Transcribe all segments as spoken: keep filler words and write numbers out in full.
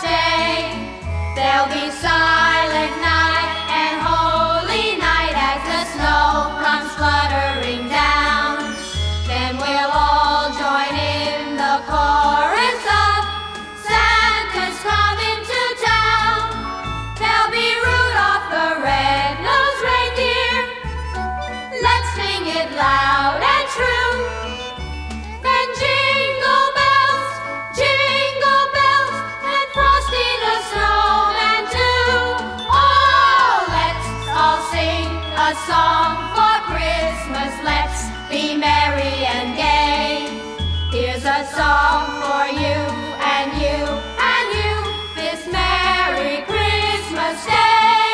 day. There'll be silent night and holy night as the snow comes fluttering down. Then we'll all join in the chorus of Santa's coming to town. There'll be Rudolph the red-nosed reindeer. Let's sing it loud and true. Then jingle bells, jingle bells, and Frosty the snowman too. Oh, let's all sing a song for Christmas. Let's be merry and gay. Here's a song for you and you and you this Merry Christmas Day.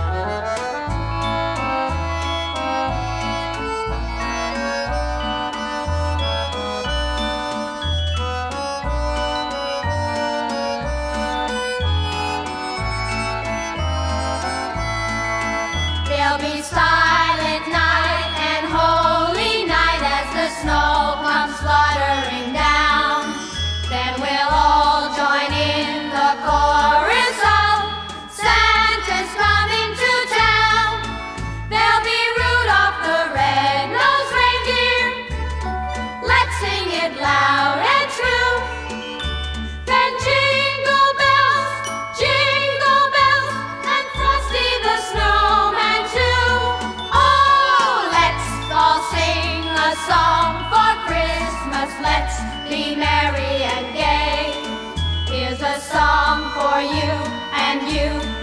There'll be silent night and holy night as the snow comes fluttering down. Then we'll all join in the chorus of Santa's coming to town. There'll be Rudolph the red-nosed reindeer. Let's sing it loud and true. Then jingle bells, jingle bells, and Frosty the snowman too. Oh, let's all sing a song for Christmas. Let's be merry and gay. Here's a song for you and you